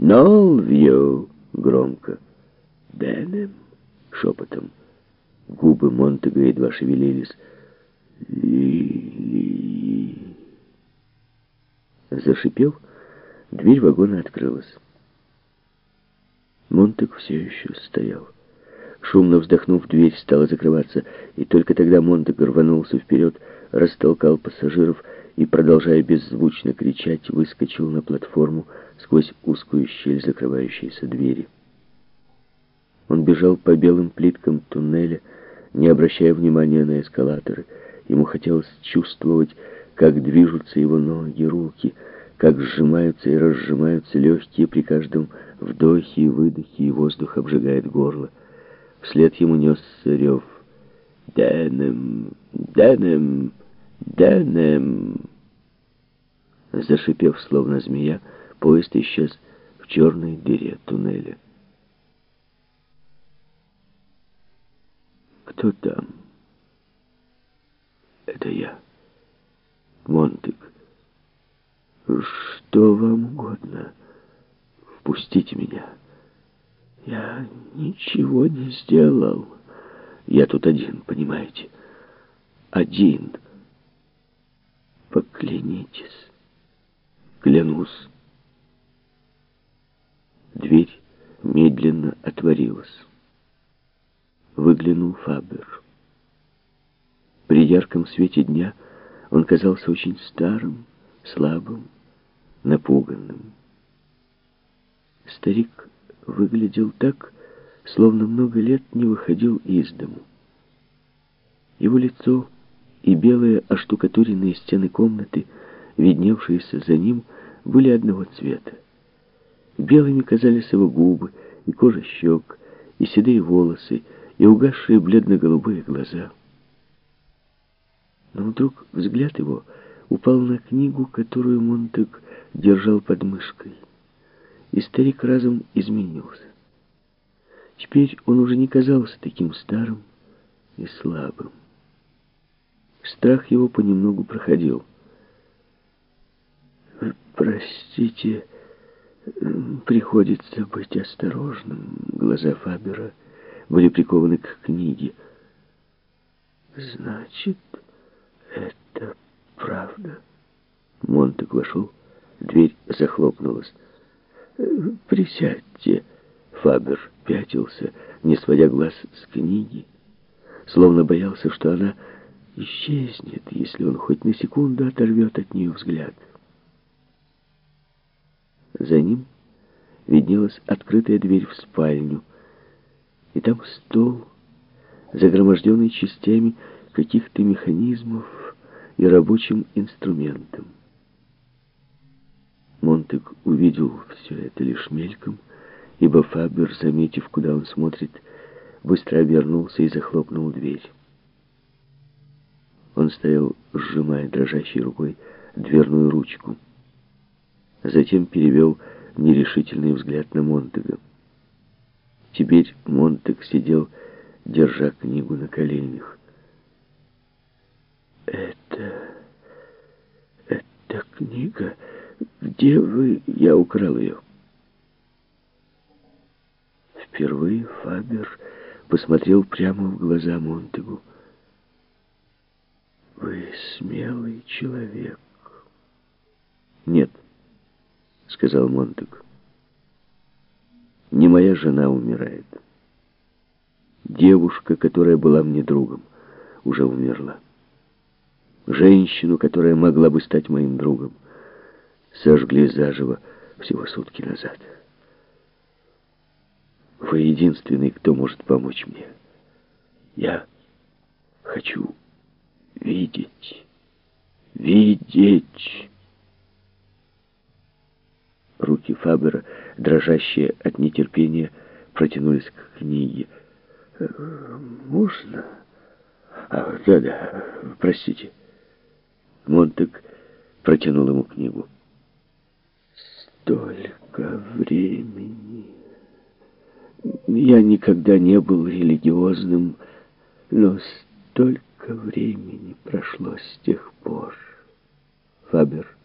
«Нолвью» громко. «Денем» шепотом. Губы Монтега едва шевелились. «Ли-ли». Зашипев, дверь вагона открылась. Монтег все еще стоял. Шумно вздохнув, дверь стала закрываться, и только тогда Монтег рванулся вперед, растолкал пассажиров и, продолжая беззвучно кричать, выскочил на платформу сквозь узкую щель закрывающейся двери. Он бежал по белым плиткам туннеля, не обращая внимания на эскалаторы. Ему хотелось чувствовать, как движутся его ноги, руки, как сжимаются и разжимаются легкие при каждом вдохе и выдохе, и воздух обжигает горло. Вслед ему несся рев. «Денем! Денем! Денем!» Зашипев, словно змея, поезд исчез в черной дыре туннеля. «Кто там?» «Это я, Монтег. Что вам угодно? Впустите меня. Я ничего не сделал. Я тут один, понимаете? Один. Поклянитесь». «Клянусь». Дверь медленно отворилась. Выглянул Фабер. При ярком свете дня он казался очень старым, слабым, напуганным. Старик выглядел так, словно много лет не выходил из дому. Его лицо и белые оштукатуренные стены комнаты, видневшиеся за ним, были одного цвета. Белыми казались его губы и кожа щек, и седые волосы, и угасшие бледно-голубые глаза. Но вдруг взгляд его упал на книгу, которую Монтег держал под мышкой, и старик разом изменился. Теперь он уже не казался таким старым и слабым. Страх его понемногу проходил. «Простите, приходится быть осторожным». Глаза Фабера были прикованы к книге. «Значит, это правда?» Монтег вошел, дверь захлопнулась. «Присядьте». Фабер пятился, не сводя глаз с книги, словно боялся, что она исчезнет, если он хоть на секунду оторвет от нее взгляд. За ним виднелась открытая дверь в спальню, и там стол, загроможденный частями каких-то механизмов и рабочим инструментом. Монтег увидел все это лишь мельком, ибо Фабер, заметив, куда он смотрит, быстро обернулся и захлопнул дверь. Он стоял, сжимая дрожащей рукой дверную ручку. Затем перевел нерешительный взгляд на Монтега. Теперь Монтег сидел, держа книгу на коленях. «Это книга. Где вы?» «Я украл ее». Впервые Фабер посмотрел прямо в глаза Монтегу. «Вы смелый человек». «Нет», — сказал Монтег. «Не моя жена умирает. Девушка, которая была мне другом, уже умерла. Женщину, которая могла бы стать моим другом, сожгли заживо всего сутки назад. Вы единственный, кто может помочь мне. Я хочу видеть. Видеть». Руки Фабера, дрожащие от нетерпения, протянулись к книге. «Можно?» «Да, простите». Монтег протянул ему книгу. «Столько времени. Я никогда не был религиозным, но столько времени прошло с тех пор». Фабер